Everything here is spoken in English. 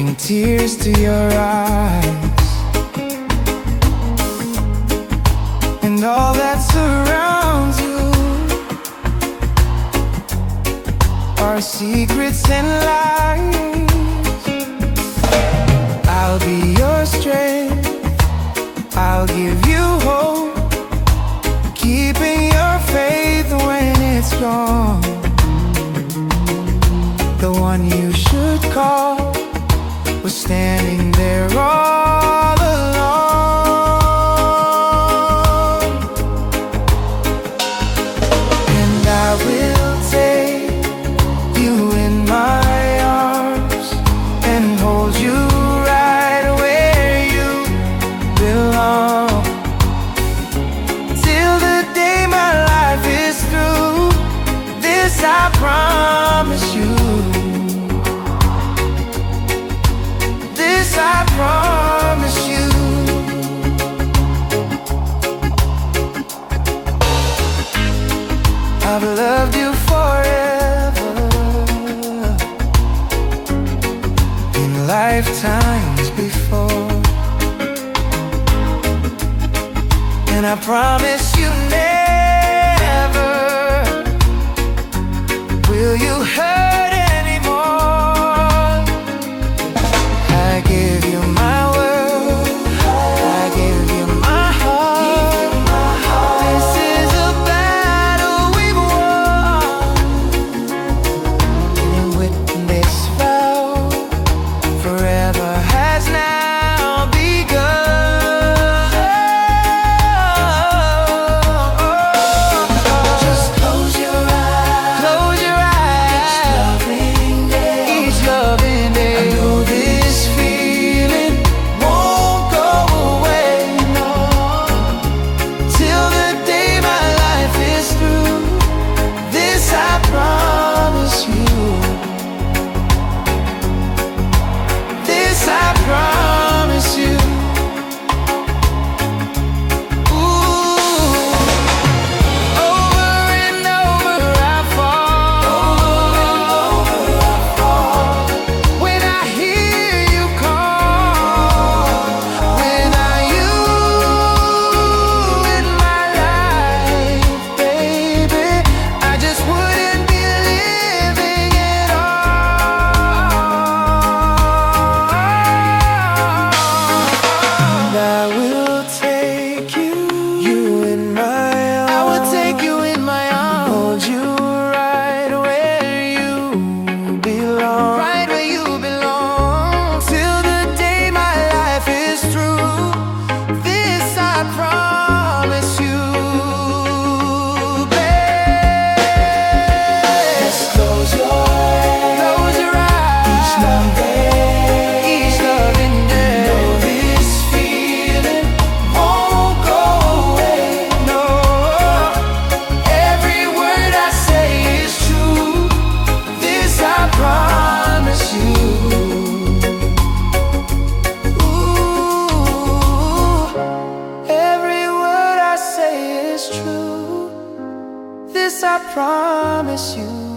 bring tears to your eyes, and all that surrounds you are secrets and lies. I'll be your strength, I'll give you hope, keeping your faith when it's gone. The one you should call was standing there all alone. And I will take you in my arms and hold you right where you belong, till the day my life is through. This I promise you. I promise you. I've loved you forever, in lifetimes before, and I promise you never will you hurt anymore. I give you my world, I give you my heart. This is a battle we've won, and with this vow, forever has now begun. Just close your eyes, close your eyes. Each loving day, I know this feeling won't go away, no, till the day my life is through. This I promise you. This I promise you. Ooh, over and over I fall, when I hear you call. Without you in my life, baby, I just wouldn't be living at all. And I will take you in my arms. I will take you in my arms, hold you right where you belong, right where you belong, till the day my life is through. This I promise you, babe. Close your eyes, close your eyes. Each loving day, know this feeling won't go away, no. Every word I say is true. This I promise you. Ooh, every word I say is true. This I promise you.